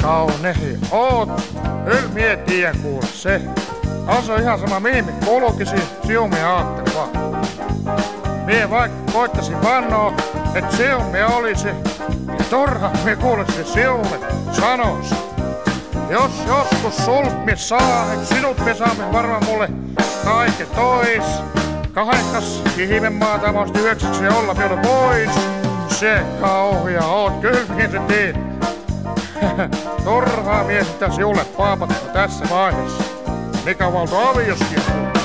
kaunehi oot, yl mie tien kuule se. Se on ihan sama mihin me kulkisin, siu mie aattelin vaan. Mie vaikka koittasin vannoo, et siu mie olisi, niin turha mie kuulisin siulle sanoisi. Jos joskus sulk mie saa, et sinut mie saamme varmaan mulle kaiken tois. 8 ihmemaata musta 9 olla vielä pois. Se kauhia oot, kyllä mie se tiin. Turhaa mie sitä siulle paapattu tässä vaiheessa. Mikä valto avioskin on.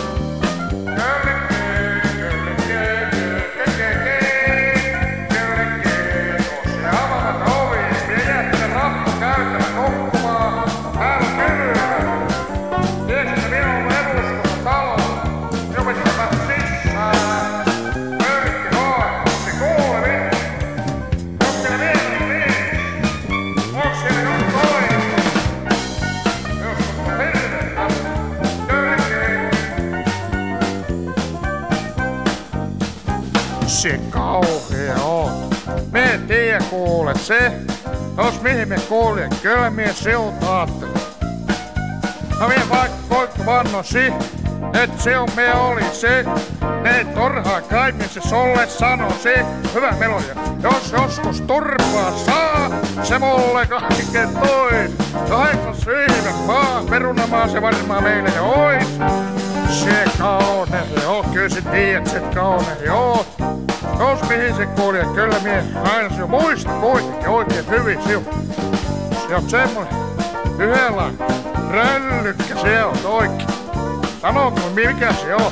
Se kauhea oot. Me en tiedä kuule se, jos mihin me kuulin, kyllä mie siut aattelin. No mie vaikka koittu vannosi, et se on me oli se. Ne turhaa kai mie se solle sanosi. Hyvä melodia. Jos joskus turpaa saa, se mulle kaiken tois. 8 maa, perunamaa se varmaan meille ois. Se kaunehi oot, kyllä sä tiedät, se kaunehi oot. Jos mihin se kuuli, kyllä mie aina se muista kuitenkin oikein hyvin siu. Se on semmonen yhdenlainen röllykkä se on oikein. Sanooko mikä se on?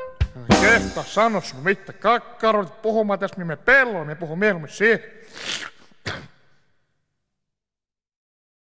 Kehtaa sano sun mitään kakkaroit puhumaan tässä, mihin me pelloon, me puhun mieluummin siihen.